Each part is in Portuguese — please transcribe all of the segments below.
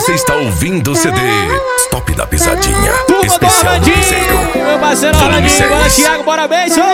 Você está ouvindo o CD Stop da Pisadinha. Turma Especial do Piseiro. meu parceiro Orlandinho, bora Thiago, bora bem, só.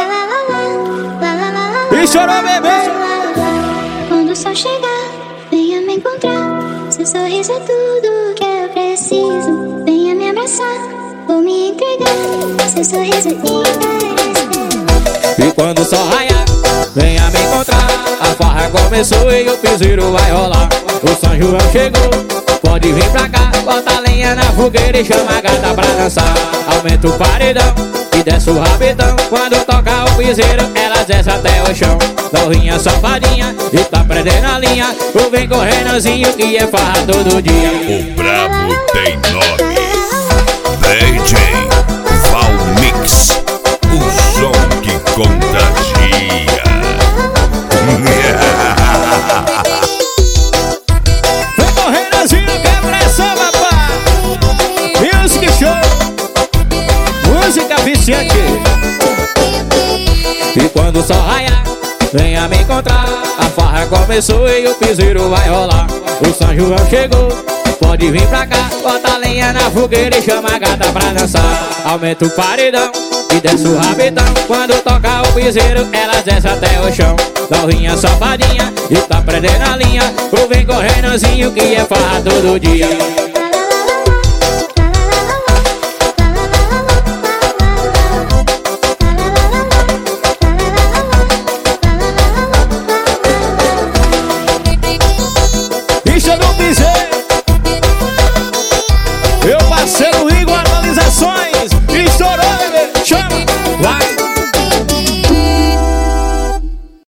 E chorou, bebê. Quando o sol chegar, venha me encontrar. Seu sorriso é tudo que eu preciso. Venha me abraçar, vou me entregar. Seu sorriso é inverecível. E quando o sol raiar, venha me encontrar. A farra começou e o piseiro vai rolar. O São João chegou, pode vir pra cá. Bota a lenha na fogueira e chama a gata pra dançar. Aumenta o paredão e desce o rabetão. Quando toca o piseiro, elas desce até o chão. Novinha safadinha e tá prendendo a linha. O vem correndozinho que é farra todo dia. O brabo tem nome. DJ Valmix, o som que contagia. Vem correndozinho que é pressão, papai. Music show, música viciante. E quando o sol raiar, venha me encontrar. A farra começou e o piseiro vai rolar. O São João chegou, pode vir pra cá. Bota a lenha na fogueira e chama a gata pra dançar. Aumenta o paredão e desce o rabetão. Quando toca o piseiro, elas desce até o chão. Novinha safadinha e tá prendendo a linha. O vem correndozinho que é farra todo dia.